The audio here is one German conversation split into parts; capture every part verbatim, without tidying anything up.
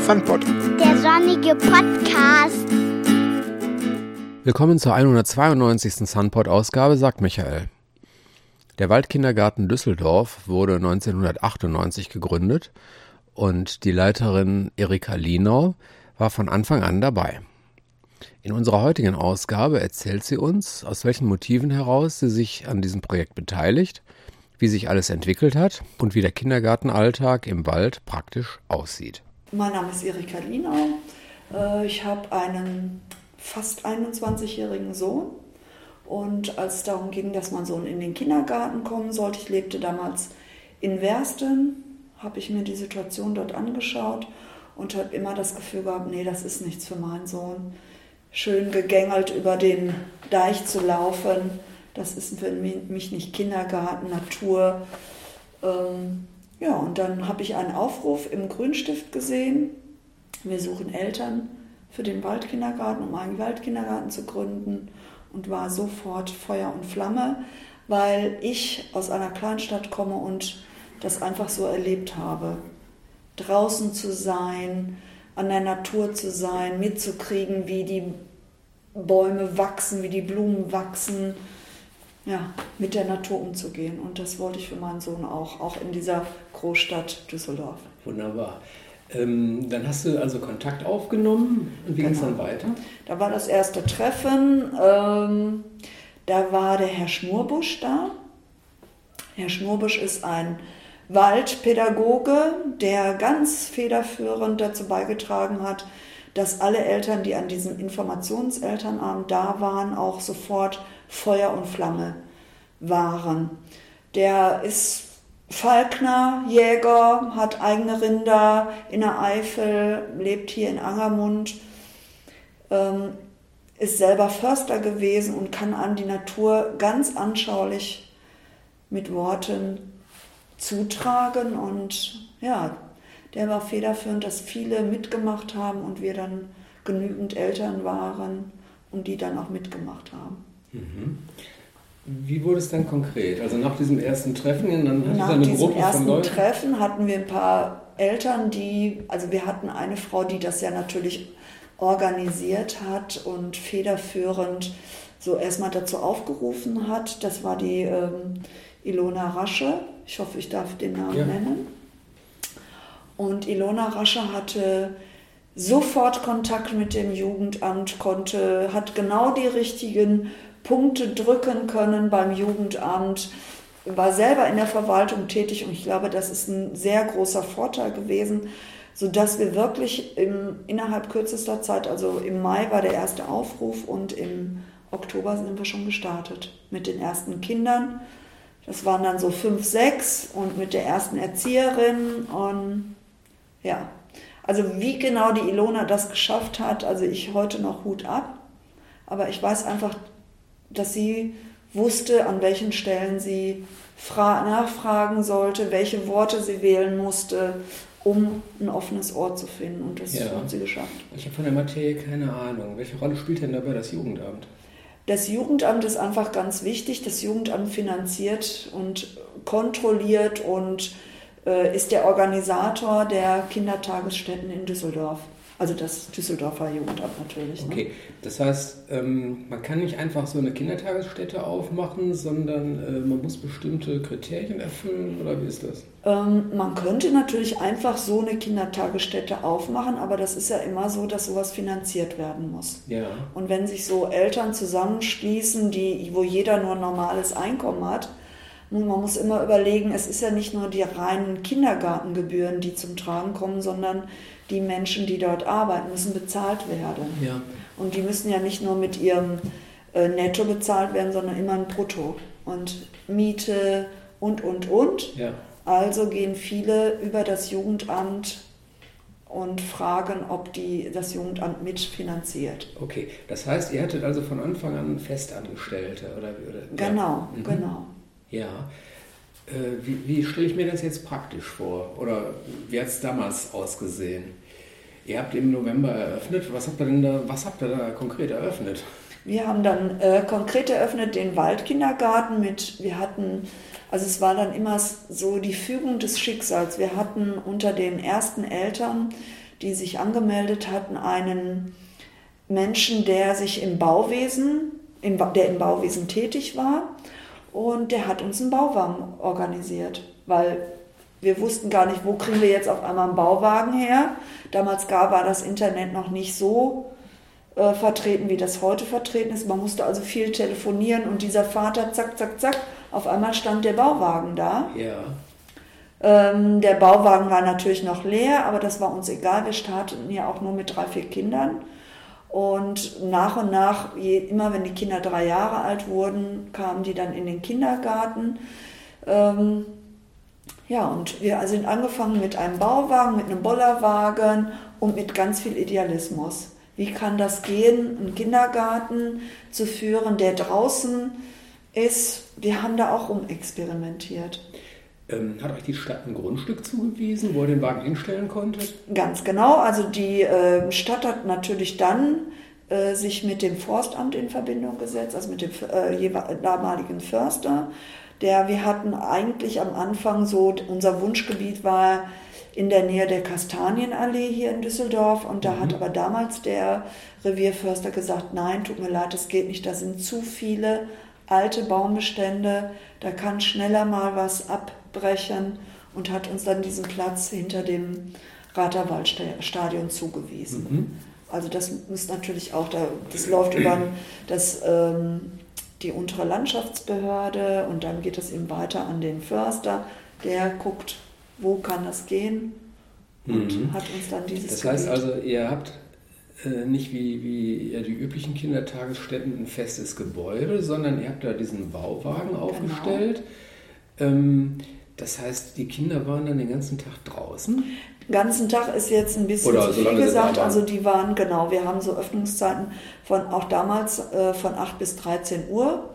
Sunpod. Der sonnige Podcast. Willkommen zur hundertzweiundneunzigsten Sunpod-Ausgabe, sagt Michael. Der Waldkindergarten Düsseldorf wurde neunzehnhundertachtundneunzig gegründet und die Leiterin Erika Lienau war von Anfang an dabei. In unserer heutigen Ausgabe erzählt sie uns, aus welchen Motiven heraus sie sich an diesem Projekt beteiligt, wie sich alles entwickelt hat und wie der Kindergartenalltag im Wald praktisch aussieht. Mein Name ist Erika Lienau. Ich habe einen fast einundzwanzigjährigen Sohn. Und als es darum ging, dass mein Sohn in den Kindergarten kommen sollte, ich lebte damals in Wersten, habe ich mir die Situation dort angeschaut und habe immer das Gefühl gehabt, nee, das ist nichts für meinen Sohn. Schön gegängelt über den Deich zu laufen, das ist für mich nicht Kindergarten, Natur. Ähm, ja, und dann habe ich einen Aufruf im Grünstift gesehen. Wir suchen Eltern für den Waldkindergarten, um einen Waldkindergarten zu gründen, und war sofort Feuer und Flamme, weil ich aus einer Kleinstadt komme und das einfach so erlebt habe. Draußen zu sein, an der Natur zu sein, mitzukriegen, wie die Bäume wachsen, wie die Blumen wachsen, ja, mit der Natur umzugehen. Und das wollte ich für meinen Sohn auch, auch in dieser Großstadt Düsseldorf. Wunderbar. Ähm, dann hast du also Kontakt aufgenommen und wie ging es dann weiter? Da war das erste Treffen, ähm, da war der Herr Schnurbusch da. Herr Schnurbusch ist ein Waldpädagoge, der ganz federführend dazu beigetragen hat, dass alle Eltern, die an diesem Informationselternabend da waren, auch sofort Feuer und Flamme waren. Der ist Falkner, Jäger, hat eigene Rinder in der Eifel, lebt hier in Angermund, ähm, ist selber Förster gewesen und kann an die Natur ganz anschaulich mit Worten zutragen. Und ja, der war federführend, dass viele mitgemacht haben und wir dann genügend Eltern waren und die dann auch mitgemacht haben. Mhm. Wie wurde es dann konkret? Also nach diesem ersten Treffen, dann hatte nach eine diesem Gruppe ersten von Leuten? Treffen hatten wir ein paar Eltern, die, also wir hatten eine Frau, die das ja natürlich organisiert hat und federführend so erstmal dazu aufgerufen hat. Das war die ähm, Ilona Rasche. Ich hoffe, ich darf den Namen ja. nennen. Und Ilona Rasche hatte sofort Kontakt mit dem Jugendamt, konnte, hat genau die richtigen Punkte drücken können beim Jugendamt, war selber in der Verwaltung tätig und ich glaube, das ist ein sehr großer Vorteil gewesen, sodass wir wirklich im, innerhalb kürzester Zeit, also im Mai war der erste Aufruf und im Oktober sind wir schon gestartet mit den ersten Kindern. Das waren dann so fünf, sechs und mit der ersten Erzieherin und ja, also wie genau die Ilona das geschafft hat, also ich heute noch Hut ab, aber ich weiß einfach, dass sie wusste, an welchen Stellen sie fra- nachfragen sollte, welche Worte sie wählen musste, um ein offenes Ohr zu finden. Und das ja. hat sie geschafft. Ich habe von der Materie keine Ahnung. Welche Rolle spielt denn dabei das Jugendamt? Das Jugendamt ist einfach ganz wichtig. Das Jugendamt finanziert und kontrolliert und äh, ist der Organisator der Kindertagesstätten in Düsseldorf. Also das Düsseldorfer Jugendamt natürlich. Okay, ne? Das heißt, ähm, man kann nicht einfach so eine Kindertagesstätte aufmachen, sondern äh, man muss bestimmte Kriterien erfüllen, oder wie ist das? Ähm, man könnte natürlich einfach so eine Kindertagesstätte aufmachen, aber das ist ja immer so, dass sowas finanziert werden muss. Ja. Und wenn sich so Eltern zusammenschließen, die, wo jeder nur ein normales Einkommen hat, nun, man muss immer überlegen, es ist ja nicht nur die reinen Kindergartengebühren, die zum Tragen kommen, sondern die Menschen, die dort arbeiten, müssen bezahlt werden. Ja. Und die müssen ja nicht nur mit ihrem äh, Netto bezahlt werden, sondern immer ein Brutto. Und Miete und, und, und. Ja. Also gehen viele über das Jugendamt und fragen, ob die, das Jugendamt mitfinanziert. Okay, das heißt, ihr hattet also von Anfang an Festangestellte? Oder, oder, genau, ja. mhm. genau. Ja. Äh, wie wie stelle ich mir das jetzt praktisch vor? Oder wie hat es damals ausgesehen? Ihr habt im November eröffnet. Was habt ihr denn da, was habt ihr da konkret eröffnet? Wir haben dann äh, konkret eröffnet den Waldkindergarten mit, wir hatten, also es war dann immer so die Fügung des Schicksals. Wir hatten unter den ersten Eltern, die sich angemeldet hatten, einen Menschen, der sich im Bauwesen, im, der im Bauwesen tätig war, und der hat uns einen Bauwagen organisiert, weil wir wussten gar nicht, wo kriegen wir jetzt auf einmal einen Bauwagen her. Damals gar war das Internet noch nicht so äh, vertreten, wie das heute vertreten ist. Man musste also viel telefonieren und dieser Vater, zack, zack, zack, auf einmal stand der Bauwagen da. Ja. Ähm, der Bauwagen war natürlich noch leer, aber das war uns egal. Wir starteten ja auch nur mit drei, vier Kindern. Und nach und nach, je, immer wenn die Kinder drei Jahre alt wurden, kamen die dann in den Kindergarten. Ähm, ja, und wir sind angefangen mit einem Bauwagen, mit einem Bollerwagen und mit ganz viel Idealismus. Wie kann das gehen, einen Kindergarten zu führen, der draußen ist? Wir haben da auch rumexperimentiert. Ähm, hat euch die Stadt ein Grundstück zugewiesen, wo ihr den Wagen hinstellen konntet? Ganz genau. Also die äh, Stadt hat natürlich dann äh, sich mit dem Forstamt in Verbindung gesetzt, also mit dem äh, damaligen Förster. Der, wir hatten eigentlich am Anfang so, unser Wunschgebiet war in der Nähe der Kastanienallee hier in Düsseldorf, und da mhm. hat aber damals der Revierförster gesagt, nein, tut mir leid, das geht nicht, da sind zu viele alte Baumbestände, da kann schneller mal was abbrechen, und hat uns dann diesen Platz hinter dem Ratherwaldstadion zugewiesen. Mhm. Also das ist natürlich auch, da, das läuft über das, ähm, die untere Landschaftsbehörde, und dann geht es eben weiter an den Förster, der guckt, wo kann das gehen, und mhm. hat uns dann dieses Das heißt Gebiet. also, ihr habt äh, nicht wie, wie ja, die üblichen Kindertagesstätten ein festes Gebäude, sondern ihr habt da diesen Bauwagen aufgestellt. Genau. Ähm, das heißt, die Kinder waren dann den ganzen Tag draußen? Den ganzen Tag ist jetzt ein bisschen Oder zu viel gesagt, also die waren, genau, wir haben so Öffnungszeiten von, auch damals äh, von acht bis dreizehn Uhr,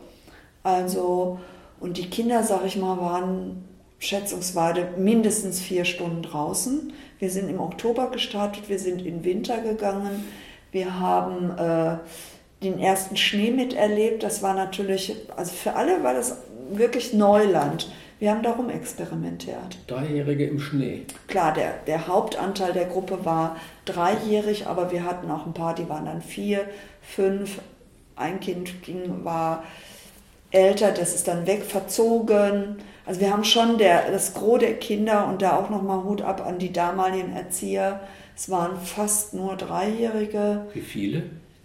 also, und die Kinder, sag ich mal, waren schätzungsweise mindestens vier Stunden draußen. Wir sind im Oktober gestartet, wir sind in den Winter gegangen, wir haben äh, den ersten Schnee miterlebt, das war natürlich, also für alle war das wirklich Neuland. Wir haben darum experimentiert. Dreijährige im Schnee. Klar, der, der Hauptanteil der Gruppe war dreijährig, aber wir hatten auch ein paar, die waren dann vier, fünf. Ein Kind ging, war älter, das ist dann wegverzogen. Also wir haben schon der, das Gros der Kinder, und da auch nochmal Hut ab an die damaligen Erzieher. Es waren fast nur Dreijährige. Wie viele?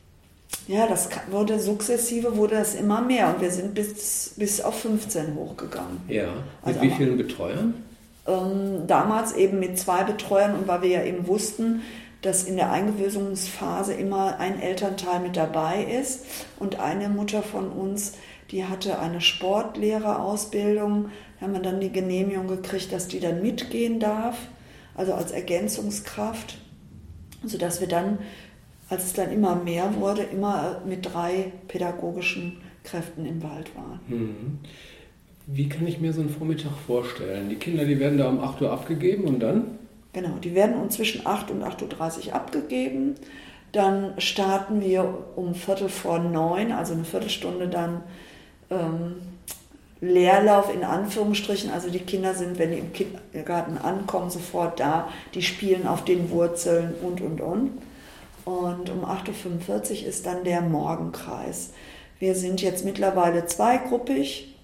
Ja, das wurde sukzessive, wurde das immer mehr, und wir sind bis, bis auf fünfzehn hochgegangen. Ja, mit also wie vielen Betreuern? Ähm, damals eben mit zwei Betreuern, und weil wir ja eben wussten, dass in der Eingewöhnungsphase immer ein Elternteil mit dabei ist, und eine Mutter von uns, die hatte eine Sportlehrerausbildung, da haben wir dann die Genehmigung gekriegt, dass die dann mitgehen darf, also als Ergänzungskraft, sodass wir dann, als es dann immer mehr wurde, immer mit drei pädagogischen Kräften im Wald waren. Mhm. Wie kann ich mir so einen Vormittag vorstellen? Die Kinder, die werden da um acht Uhr abgegeben, und dann? Genau, die werden uns zwischen acht und acht Uhr dreißig abgegeben. Dann starten wir um Viertel vor neun, also eine Viertelstunde dann ähm, Leerlauf in Anführungsstrichen. Also die Kinder sind, wenn die im Kindergarten ankommen, sofort da. Die spielen auf den Wurzeln und, und, und. Und um acht Uhr fünfundvierzig ist dann der Morgenkreis. Wir sind jetzt mittlerweile zweigruppig,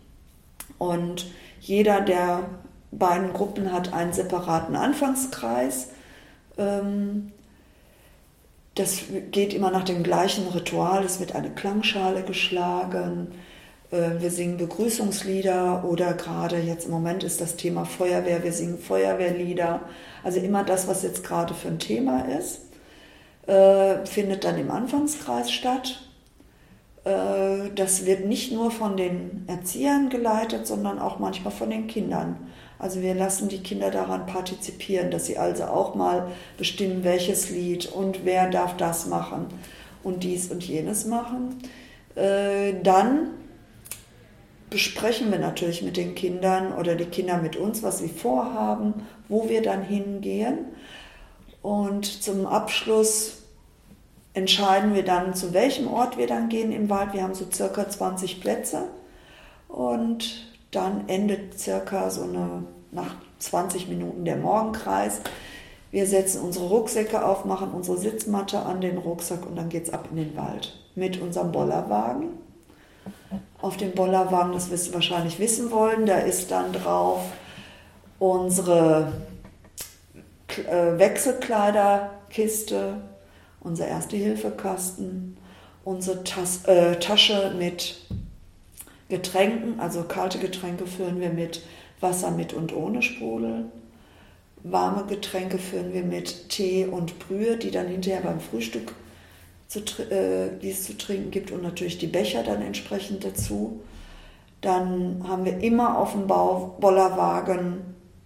und jeder der beiden Gruppen hat einen separaten Anfangskreis. Das geht immer nach dem gleichen Ritual. Es wird eine Klangschale geschlagen. Wir singen Begrüßungslieder, oder gerade jetzt im Moment ist das Thema Feuerwehr. Wir singen Feuerwehrlieder. Also immer das, was jetzt gerade für ein Thema ist, findet dann im Anfangskreis statt. Das wird nicht nur von den Erziehern geleitet, sondern auch manchmal von den Kindern. Also wir lassen die Kinder daran partizipieren, dass sie also auch mal bestimmen, welches Lied und wer darf das machen und dies und jenes machen. Dann besprechen wir natürlich mit den Kindern oder die Kinder mit uns, was sie vorhaben, wo wir dann hingehen. Und zum Abschluss entscheiden wir dann, zu welchem Ort wir dann gehen im Wald. Wir haben so circa zwanzig Plätze, und dann endet circa so eine, nach zwanzig Minuten der Morgenkreis. Wir setzen unsere Rucksäcke auf, machen unsere Sitzmatte an den Rucksack und dann geht es ab in den Wald mit unserem Bollerwagen. Auf dem Bollerwagen, das wirst du wahrscheinlich wissen wollen, da ist dann drauf unsere äh, Wechselkleiderkiste, unser Erste-Hilfe-Kasten, unsere Tas- äh, Tasche mit Getränken, also kalte Getränke führen wir mit Wasser mit und ohne Sprudel. Warme Getränke führen wir mit Tee und Brühe, die dann hinterher beim Frühstück zu, äh, die es zu trinken gibt und natürlich die Becher dann entsprechend dazu. Dann haben wir immer auf dem Bau- Bollerwagen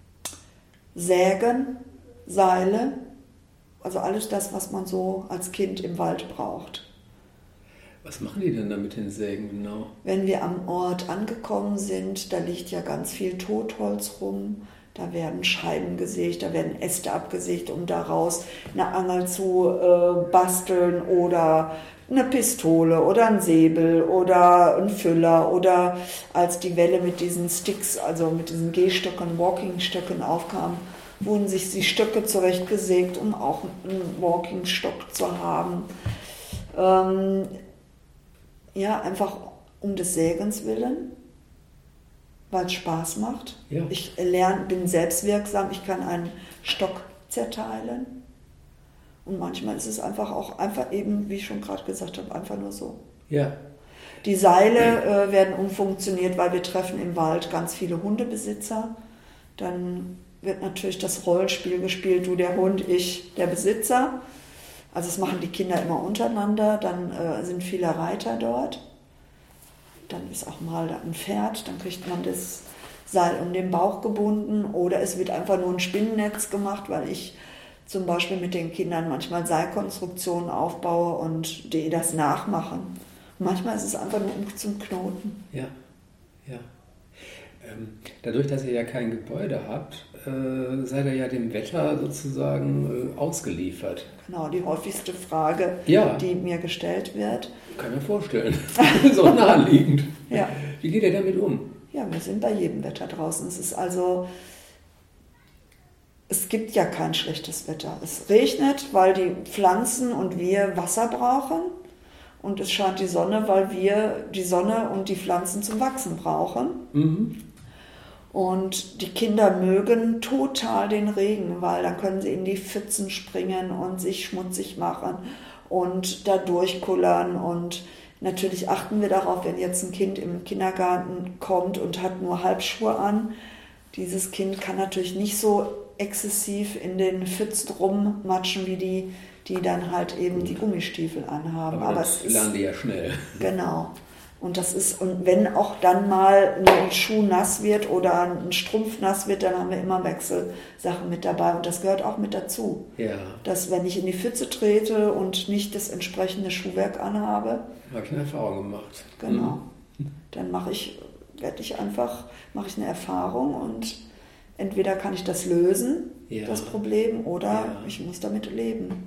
Sägen, Seile, also alles das, was man so als Kind im Wald braucht. Was machen die denn da mit den Sägen genau? Wenn wir am Ort angekommen sind, da liegt ja ganz viel Totholz rum. Da werden Scheiben gesägt, da werden Äste abgesägt, um daraus eine Angel zu äh, basteln oder eine Pistole oder ein Säbel oder ein Füller oder als die Welle mit diesen Sticks, also mit diesen Gehstöcken, Walking-Stöcken aufkam, wurden sich die Stöcke zurechtgesägt, um auch einen Walking-Stock zu haben. Ähm, ja, einfach um des Sägens willen. Weil es Spaß macht. Ja. Ich lerne, bin selbstwirksam, ich kann einen Stock zerteilen. Und manchmal ist es einfach auch einfach eben, wie ich schon gerade gesagt habe, einfach nur so. Ja. Die Seile äh, werden umfunktioniert, weil wir treffen im Wald ganz viele Hundebesitzer. Dann wird natürlich das Rollenspiel gespielt, du der Hund, ich der Besitzer. Also das machen die Kinder immer untereinander. Dann äh, sind viele Reiter dort. Dann ist auch mal da ein Pferd, dann kriegt man das Seil um den Bauch gebunden oder es wird einfach nur ein Spinnennetz gemacht, weil ich zum Beispiel mit den Kindern manchmal Seilkonstruktionen aufbaue und die das nachmachen. Und manchmal ist es einfach nur zum Knoten. Ja, ja. Ähm, dadurch, dass ihr ja kein Gebäude habt, äh, seid ihr ja dem Wetter sozusagen äh, ausgeliefert. Genau, die häufigste Frage, ja. die mir gestellt wird. Kann ich mir vorstellen. So naheliegend. Ja. Wie geht ihr damit um? Ja, wir sind bei jedem Wetter draußen. Es ist also, es gibt ja kein schlechtes Wetter. Es regnet, weil die Pflanzen und wir Wasser brauchen. Und es scheint die Sonne, weil wir die Sonne und die Pflanzen zum Wachsen brauchen. Mhm. Und die Kinder mögen total den Regen, weil dann können sie in die Pfützen springen und sich schmutzig machen und da durchkullern. Und natürlich achten wir darauf, wenn jetzt ein Kind im Kindergarten kommt und hat nur Halbschuhe an. Dieses Kind kann natürlich nicht so exzessiv in den Pfützen rummatschen wie die, die dann halt eben die Gummistiefel anhaben. Aber, Aber das es lernen ist, die ja schnell. Genau. Und das ist, und wenn auch dann mal ein Schuh nass wird oder ein Strumpf nass wird, dann haben wir immer Wechselsachen mit dabei. Und das gehört auch mit dazu. Ja. Dass wenn ich in die Pfütze trete und nicht das entsprechende Schuhwerk anhabe. Habe ich eine Erfahrung gemacht. Genau. Mhm. Dann mache ich, werde ich einfach, mache ich eine Erfahrung und entweder kann ich das lösen, ja. das Problem, oder ja. ich muss damit leben.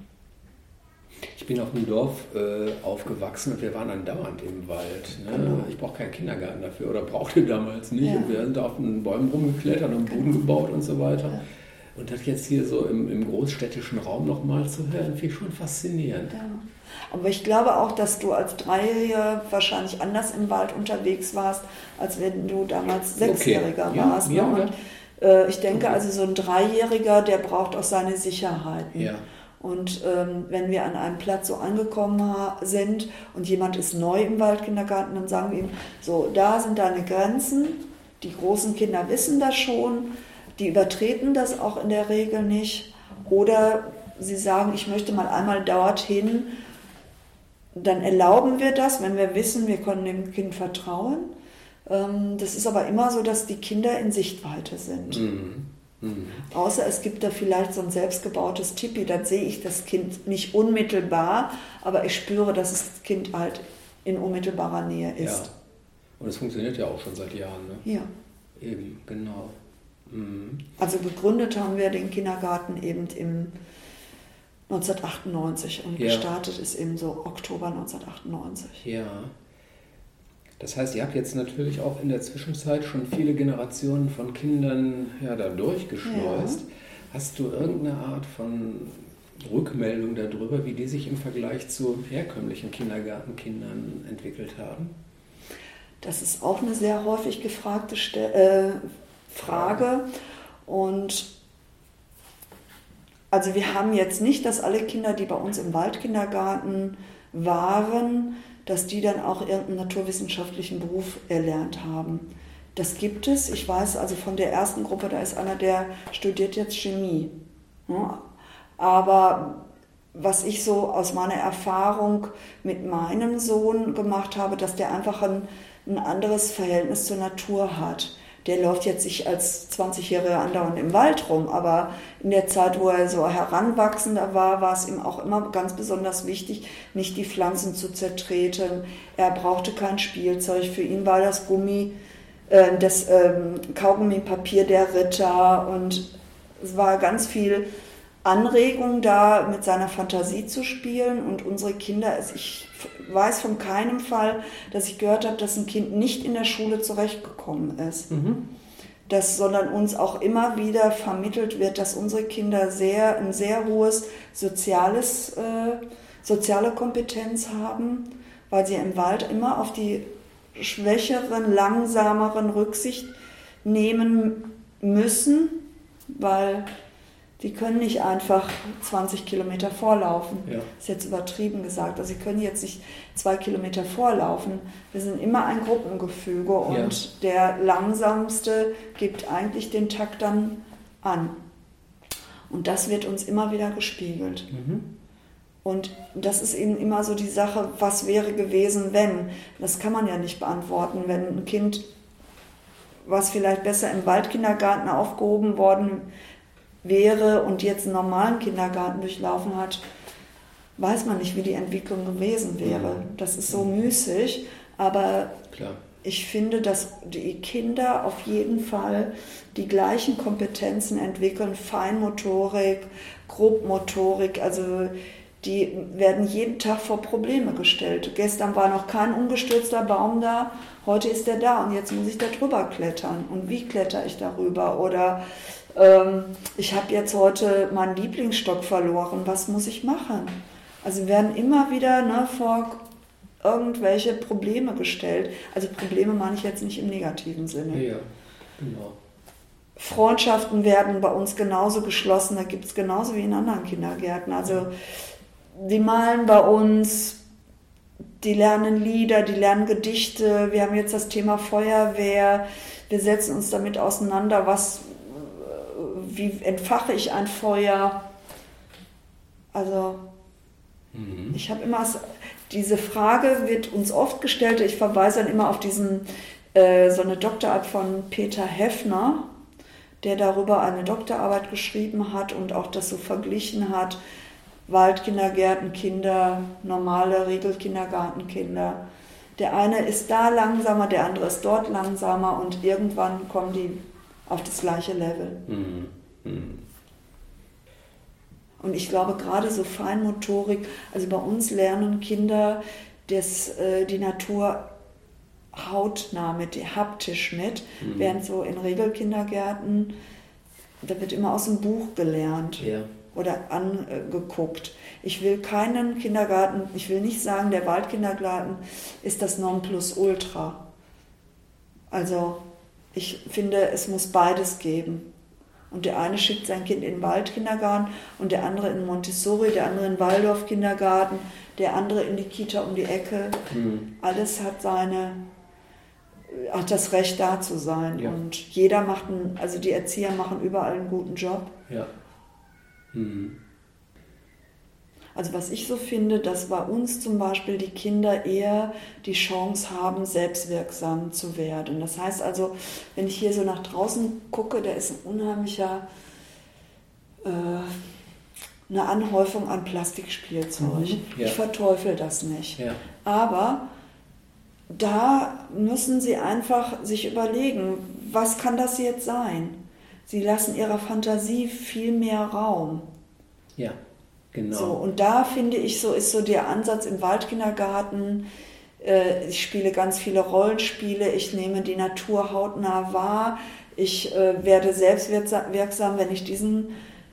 Ich bin auf dem Dorf äh, aufgewachsen und wir waren dann dauernd im Wald. Ne? Genau. Ich brauche keinen Kindergarten dafür oder brauchte damals nicht. Ja. Und wir sind da auf den Bäumen rumgeklettert und Buden genau. gebaut und so weiter. Ja. Und das jetzt hier so im, im großstädtischen Raum nochmal zu hören, finde ich schon faszinierend. Ja. Aber ich glaube auch, dass du als Dreijähriger wahrscheinlich anders im Wald unterwegs warst, als wenn du damals Sechsjähriger okay. warst. Ja, ne? ja, und äh, ich denke, okay. also so ein Dreijähriger, der braucht auch seine Sicherheiten. Ja. Und ähm, wenn wir an einem Platz so angekommen sind und jemand ist neu im Waldkindergarten, dann sagen wir ihm, so, da sind deine Grenzen, die großen Kinder wissen das schon, die übertreten das auch in der Regel nicht. Oder sie sagen, ich möchte mal einmal dorthin, dann erlauben wir das, wenn wir wissen, wir können dem Kind vertrauen. Ähm, das ist aber immer so, dass die Kinder in Sichtweite sind. Mhm. Mhm. Außer es gibt da vielleicht so ein selbstgebautes Tipi, dann sehe ich das Kind nicht unmittelbar, aber ich spüre, dass das Kind halt in unmittelbarer Nähe ist. Ja. Und es funktioniert ja auch schon seit Jahren, ne? Ja. Eben, genau. Mhm. Also gegründet haben wir den Kindergarten eben im neunzehnhundertachtundneunzig und ja. gestartet ist eben so Oktober neunzehnhundertachtundneunzig. Ja. Das heißt, ihr habt jetzt natürlich auch in der Zwischenzeit schon viele Generationen von Kindern ja, da durchgeschleust. Ja. Hast du irgendeine Art von Rückmeldung darüber, wie die sich im Vergleich zu herkömmlichen Kindergartenkindern entwickelt haben? Das ist auch eine sehr häufig gefragte Ste- äh, Frage. Und also wir haben jetzt nicht, dass alle Kinder, die bei uns im Waldkindergarten waren, dass die dann auch irgendeinen naturwissenschaftlichen Beruf erlernt haben. Das gibt es. Ich weiß also von der ersten Gruppe, da ist einer, der studiert jetzt Chemie. Ja, aber was ich so aus meiner Erfahrung mit meinem Sohn gemacht habe, dass der einfach ein, ein anderes Verhältnis zur Natur hat. Der läuft jetzt nicht als zwanzigjähriger andauernd im Wald rum, aber in der Zeit, wo er so heranwachsender war, war es ihm auch immer ganz besonders wichtig, nicht die Pflanzen zu zertreten. Er brauchte kein Spielzeug. Für ihn war das Gummi, äh, das ähm, Kaugummipapier der Ritter, und es war ganz viel Anregung da, mit seiner Fantasie zu spielen. Und unsere Kinder, also ich weiß von keinem Fall, dass ich gehört habe, dass ein Kind nicht in der Schule zurechtgekommen ist. Mhm. Das, sondern uns auch immer wieder vermittelt wird, dass unsere Kinder sehr, ein sehr hohes soziales, äh, soziale Kompetenz haben, weil sie im Wald immer auf die schwächeren, langsameren Rücksicht nehmen müssen, weil die können nicht einfach zwanzig Kilometer vorlaufen. Ja. Das ist jetzt übertrieben gesagt. Also sie können jetzt nicht zwei Kilometer vorlaufen. Wir sind immer ein Gruppengefüge und ja. der Langsamste gibt eigentlich den Takt dann an. Und das wird uns immer wieder gespiegelt. Mhm. Und das ist eben immer so die Sache, was wäre gewesen, wenn? Das kann man ja nicht beantworten, wenn ein Kind, was vielleicht besser im Waldkindergarten aufgehoben worden wäre und jetzt einen normalen Kindergarten durchlaufen hat, weiß man nicht, wie die Entwicklung gewesen wäre. Das ist so müßig, aber klar. Ich finde, dass die Kinder auf jeden Fall die gleichen Kompetenzen entwickeln, Feinmotorik, Grobmotorik, also die werden jeden Tag vor Probleme gestellt. Gestern war noch kein umgestürzter Baum da, heute ist der da und jetzt muss ich da drüber klettern. Und wie kletter ich darüber? Oder ähm, ich habe jetzt heute meinen Lieblingsstock verloren, was muss ich machen? Also wir werden immer wieder ne, vor irgendwelche Probleme gestellt. Also Probleme meine ich jetzt nicht im negativen Sinne. Ja, genau. Freundschaften werden bei uns genauso geschlossen, da gibt es genauso wie in anderen Kindergärten. Also die malen bei uns, die lernen Lieder, die lernen Gedichte. Wir haben jetzt das Thema Feuerwehr. Wir setzen uns damit auseinander, was, wie entfache ich ein Feuer. Also mhm. ich habe immer, diese Frage wird uns oft gestellt. Ich verweise dann immer auf diesen, äh, so eine Doktorarbeit von Peter Heffner, der darüber eine Doktorarbeit geschrieben hat und auch das so verglichen hat. Waldkindergärtenkinder, normale Regelkindergartenkinder. Der eine ist da langsamer, der andere ist dort langsamer und irgendwann kommen die auf das gleiche Level. Mhm. Mhm. Und ich glaube gerade so Feinmotorik, also bei uns lernen Kinder das, äh, die Natur hautnah mit, haptisch mit, mhm. während so in Regelkindergärten, da wird immer aus dem Buch gelernt. Ja. Oder angeguckt. Ich will keinen Kindergarten, ich will nicht sagen, der Waldkindergarten ist das Nonplusultra. Also ich finde, es muss beides geben. Und der eine schickt sein Kind in den Waldkindergarten und der andere in den Montessori, der andere in den Waldorf-Kindergarten, der andere in die Kita um die Ecke. Mhm. Alles hat seine, hat das Recht da zu sein. Ja. Und jeder macht, einen, also die Erzieher machen überall einen guten Job. Ja. Mhm. Also was ich so finde, dass bei uns zum Beispiel die Kinder eher die Chance haben, selbstwirksam zu werden. Das heißt also, wenn ich hier so nach draußen gucke, da ist ein unheimlicher, äh, eine Anhäufung an Plastikspielzeug. Mhm, ja. Ich verteufel das nicht. Ja. Aber da müssen sie einfach sich überlegen, was kann das jetzt sein? Sie lassen ihrer Fantasie viel mehr Raum. Ja, genau. So, und da finde ich, so ist so der Ansatz im Waldkindergarten. Äh, ich spiele ganz viele Rollenspiele, ich nehme die Natur hautnah wahr, ich äh, werde selbstwirksam, wenn ich diesen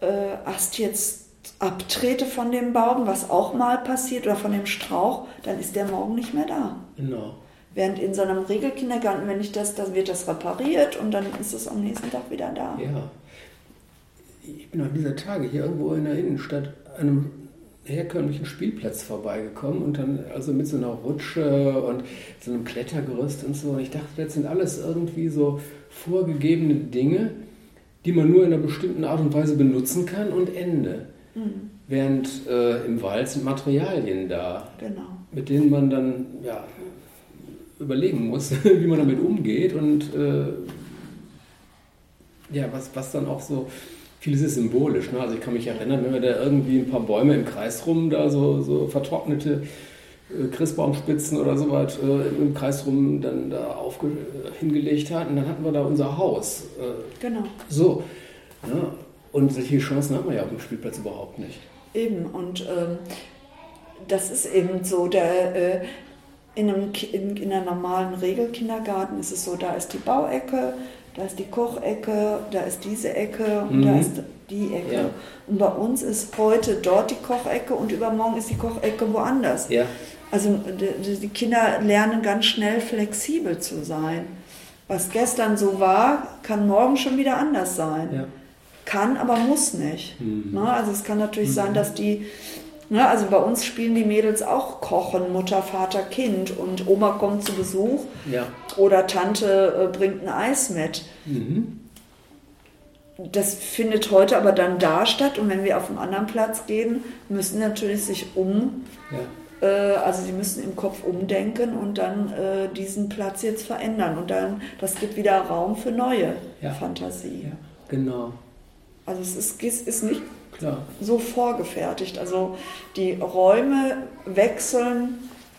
äh, Ast jetzt abtrete von dem Baum, was auch mal passiert, oder von dem Strauch, dann ist der morgen nicht mehr da. Genau. Während in so einem Regelkindergarten, wenn ich das, dann wird das repariert und dann ist es am nächsten Tag wieder da. Ja. Ich bin auch dieser Tage hier irgendwo in der Innenstadt an einem herkömmlichen Spielplatz vorbeigekommen und dann also mit so einer Rutsche und so einem Klettergerüst und so. Und ich dachte, das sind alles irgendwie so vorgegebene Dinge, die man nur in einer bestimmten Art und Weise benutzen kann und Ende. Mhm. Während äh, im Wald sind Materialien da, genau. mit denen man dann ja, überlegen muss, wie man damit umgeht und äh, ja, was, was dann auch so, vieles ist symbolisch. Ne? Also ich kann mich erinnern, wenn wir da irgendwie ein paar Bäume im Kreis rum, da so, so vertrocknete äh, Christbaumspitzen oder so was äh, im Kreis rum dann da aufge hingelegt hatten, dann hatten wir da unser Haus. Äh, genau. So. Ja? Und solche Chancen haben wir ja auf dem Spielplatz überhaupt nicht. Eben, und ähm, das ist eben so, der, äh, in, einem, in, in einem normalen Regelkindergarten ist es so, da ist die Bauecke, da ist die Kochecke, da ist diese Ecke und mhm. da ist die Ecke. Ja. Und bei uns ist heute dort die Kochecke und übermorgen ist die Kochecke woanders. Ja. Also die, die Kinder lernen ganz schnell flexibel zu sein. Was gestern so war, kann morgen schon wieder anders sein. Ja. Kann, aber muss nicht. Mhm. Na, also es kann natürlich mhm. sein, dass die, na, also bei uns spielen die Mädels auch Kochen, Mutter, Vater, Kind und Oma kommt zu Besuch ja. oder Tante äh, bringt ein Eis mit. Mhm. Das findet heute aber dann da statt und wenn wir auf einen anderen Platz gehen, müssen natürlich sich um, ja. äh, also sie müssen im Kopf umdenken und dann äh, diesen Platz jetzt verändern und dann, das gibt wieder Raum für neue ja. Fantasie. Ja, genau. Also es ist, ist nicht Klar. so vorgefertigt. Also die Räume wechseln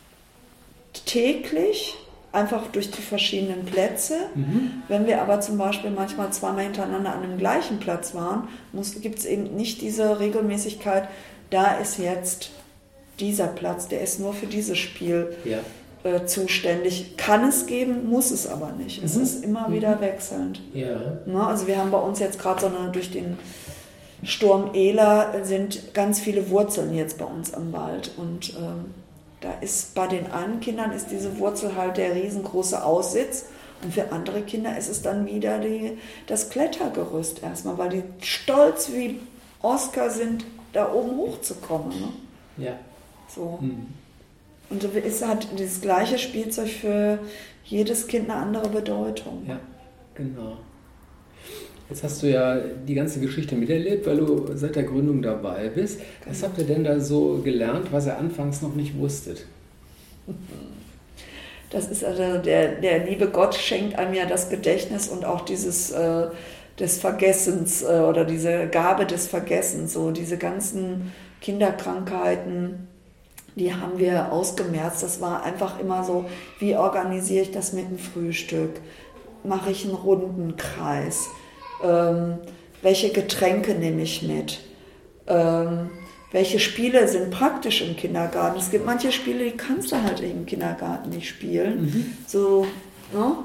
täglich, einfach durch die verschiedenen Plätze. Mhm. Wenn wir aber zum Beispiel manchmal zweimal hintereinander an dem gleichen Platz waren, gibt es eben nicht diese Regelmäßigkeit, da ist jetzt dieser Platz, der ist nur für dieses Spiel ja. äh, zuständig. Kann es geben, muss es aber nicht. Mhm. Es ist immer mhm. wieder wechselnd. Ja. Na, also wir haben bei uns jetzt gerade so eine, durch den Sturm Ela sind ganz viele Wurzeln jetzt bei uns am Wald und ähm, da ist bei den einen Kindern ist diese Wurzel halt der riesengroße Aussitz und für andere Kinder ist es dann wieder die, das Klettergerüst erstmal, weil die stolz wie Oscar sind, da oben hochzukommen. Ne? Ja. So. Mhm. Und es hat dieses gleiche Spielzeug für jedes Kind eine andere Bedeutung. Ja, genau. Jetzt hast du ja die ganze Geschichte miterlebt, weil du seit der Gründung dabei bist. Was habt ihr denn da so gelernt, was ihr anfangs noch nicht wusstet? Das ist also der, der liebe Gott schenkt einem ja das Gedächtnis und auch dieses äh, des Vergessens äh, oder diese Gabe des Vergessens. So diese ganzen Kinderkrankheiten, die haben wir ausgemerzt. Das war einfach immer so, wie organisiere ich das mit dem Frühstück? Mache ich einen runden Kreis? Ähm, welche Getränke nehme ich mit? Ähm, welche Spiele sind praktisch im Kindergarten? Es gibt manche Spiele, die kannst du halt im Kindergarten nicht spielen. Mhm. So, ne?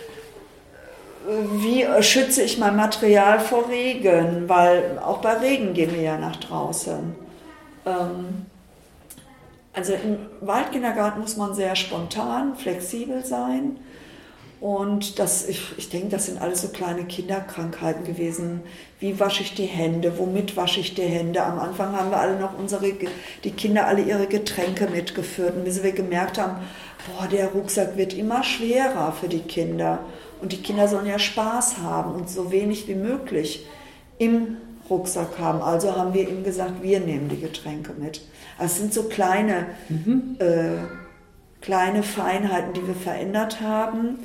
Wie schütze ich mein Material vor Regen? Weil auch bei Regen gehen wir ja nach draußen. Ähm, also im Waldkindergarten muss man sehr spontan, flexibel sein. Und das, ich, ich denke, das sind alles so kleine Kinderkrankheiten gewesen. Wie wasche ich die Hände? Womit wasche ich die Hände? Am Anfang haben wir alle noch unsere, die Kinder alle ihre Getränke mitgeführt. Und bis wir gemerkt haben, boah, der Rucksack wird immer schwerer für die Kinder. Und die Kinder sollen ja Spaß haben und so wenig wie möglich im Rucksack haben. Also haben wir ihm gesagt, wir nehmen die Getränke mit. Also es sind so kleine, mhm. äh, kleine Feinheiten, die wir verändert haben.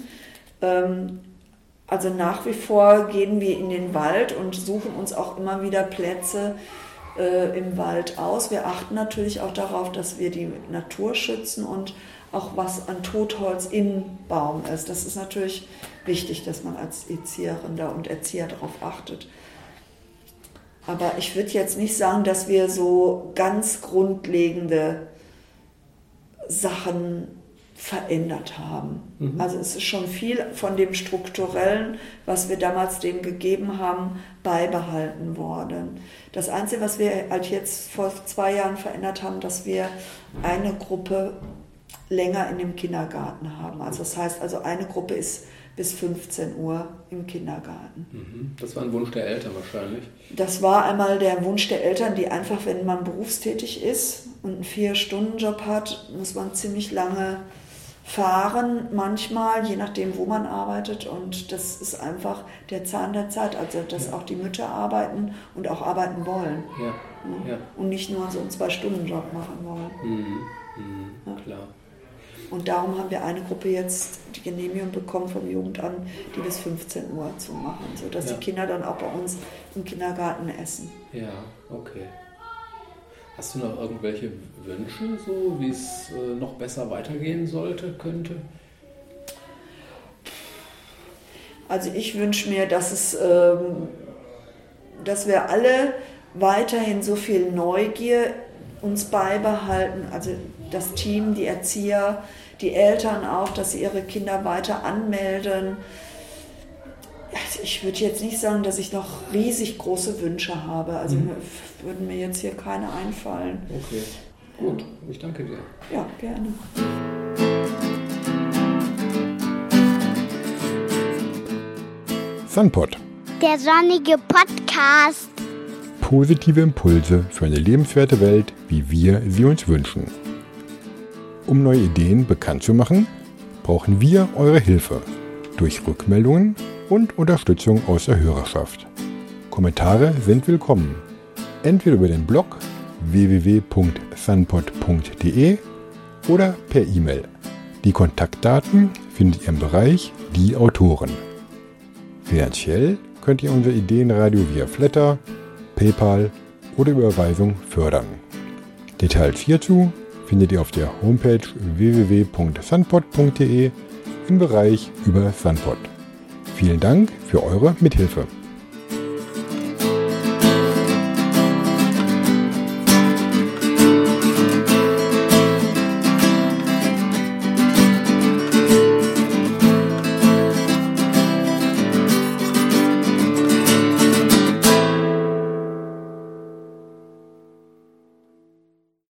Also nach wie vor gehen wir in den Wald und suchen uns auch immer wieder Plätze äh, im Wald aus. Wir achten natürlich auch darauf, dass wir die Natur schützen und auch was an Totholz im Baum ist. Das ist natürlich wichtig, dass man als Erzieherin und Erzieher darauf achtet. Aber ich würde jetzt nicht sagen, dass wir so ganz grundlegende Sachen verändert haben. Mhm. Also es ist schon viel von dem Strukturellen, was wir damals denen gegeben haben, beibehalten worden. Das Einzige, was wir halt jetzt vor zwei Jahren verändert haben, dass wir eine Gruppe länger in dem Kindergarten haben. Also das heißt, also eine Gruppe ist bis fünfzehn Uhr im Kindergarten. Mhm. Das war ein Wunsch der Eltern wahrscheinlich. Das war einmal der Wunsch der Eltern, die einfach, wenn man berufstätig ist und einen Vier-Stunden-Job hat, muss man ziemlich lange fahren, manchmal, je nachdem, wo man arbeitet. Und das ist einfach der Zahn der Zeit, also dass ja. auch die Mütter arbeiten und auch arbeiten wollen. Ja. Ja. Ja. Und nicht nur so einen Zwei-Stunden-Job machen wollen. Mhm. Mhm. Ja. Klar. Und darum haben wir eine Gruppe jetzt die Genehmigung bekommen vom Jugendamt, die bis fünfzehn Uhr zu machen, sodass ja. die Kinder dann auch bei uns im Kindergarten essen. Ja, okay. Hast du noch irgendwelche Wünsche, so wie es äh, noch besser weitergehen sollte, könnte? Also ich wünsche mir, dass es, ähm, dass wir alle weiterhin so viel Neugier uns beibehalten, also das Team, die Erzieher, die Eltern auch, dass sie ihre Kinder weiter anmelden. Also ich würde jetzt nicht sagen, dass ich noch riesig große Wünsche habe. Also mhm. würden mir jetzt hier keine einfallen. Okay, gut. Ich danke dir. Ja, gerne. Sunpod. Der sonnige Podcast. Positive Impulse für eine lebenswerte Welt, wie wir sie uns wünschen. Um neue Ideen bekannt zu machen, brauchen wir eure Hilfe durch Rückmeldungen und Unterstützung aus der Hörerschaft. Kommentare sind willkommen, entweder über den Blog w w w punkt sunpod punkt d e oder per E-Mail. Die Kontaktdaten findet ihr im Bereich Die Autoren. Finanziell könnt ihr unser Ideenradio via Flatter, PayPal oder Überweisung fördern. Details hierzu findet ihr auf der Homepage w w w punkt sunpod punkt d e im Bereich über Sunpod. Vielen Dank für eure Mithilfe.